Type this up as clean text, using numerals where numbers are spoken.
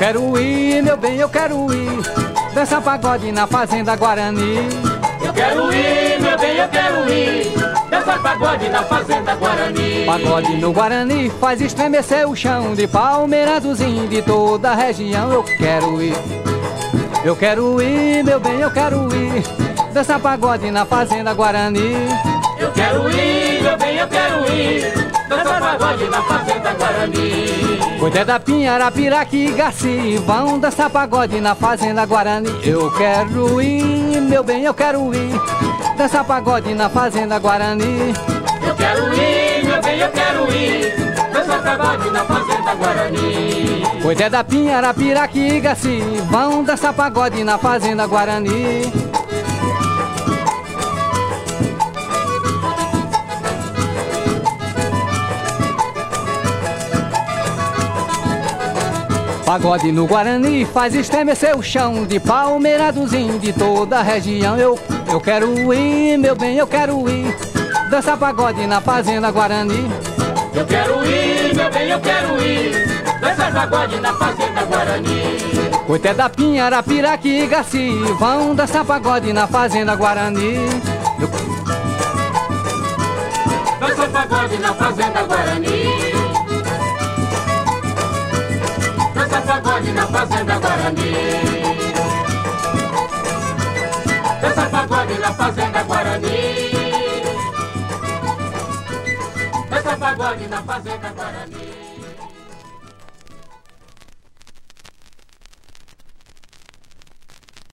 quero ir, meu bem, eu quero ir dançar pagode na Fazenda Guarani. Eu quero ir, meu bem, eu quero ir dançar pagode na Fazenda Guarani. Pagode no Guarani faz estremecer o chão de Palmeira dos índios de toda a região. Eu quero ir, meu bem, eu quero ir dançar pagode na Fazenda Guarani. Eu quero ir, meu bem, eu quero ir dançar pagode na Fazenda Guarani. Cuidé da Pinharapiraca, Garcia, vão dançar pagode na Fazenda Guarani. Eu quero ir, meu bem, eu quero ir dançar pagode na Fazenda Guarani. Eu quero ir, meu bem, eu quero ir dançar pagode na Fazenda Guarani. Cuidé da Pinharapiraca, Garcia, vão dançar pagode na Fazenda Guarani. Pagode no Guarani faz estremecer o chão de Palmeira dos índios de toda a região. Eu quero ir, meu bem, eu quero ir dançar pagode na Fazenda Guarani. Eu quero ir, meu bem, eu quero ir dançar pagode na Fazenda Guarani. Cuité da Pinharapiraca, Garcia, vão dançar pagode na Fazenda Guarani. Dançar pagode na Fazenda Guarani. Dançar pagode na Fazenda Guarani. Dançar pagode na Fazenda Guarani. Dançar pagode na Fazenda Guarani.